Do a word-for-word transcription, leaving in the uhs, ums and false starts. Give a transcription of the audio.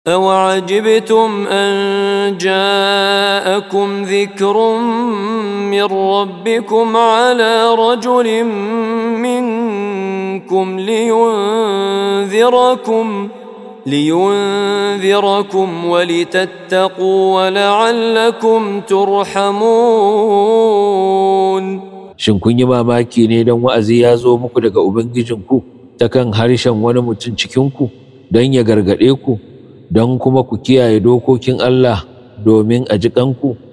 أَوَعَجِبْتُمْ أَنْ جَاءَكُمْ ذِكْرٌ مِّنْ رَبِّكُمْ عَلَى رَجُلٍ مِّنْكُمْ لِيُنْذِرَكُمْ لِيُنْذِرَكُمْ وَلِتَتَّقُوا وَلَعَلَّكُمْ تُرْحَمُونَ. Shin kun yi mamaki ne don wa'azi ya zo muku daga Ubangijinku ta kan harshen wani mutum cikinku don ya gargaɗe ku, don kuma ku kiyaye dokokin Allah domin a ji ƙanku?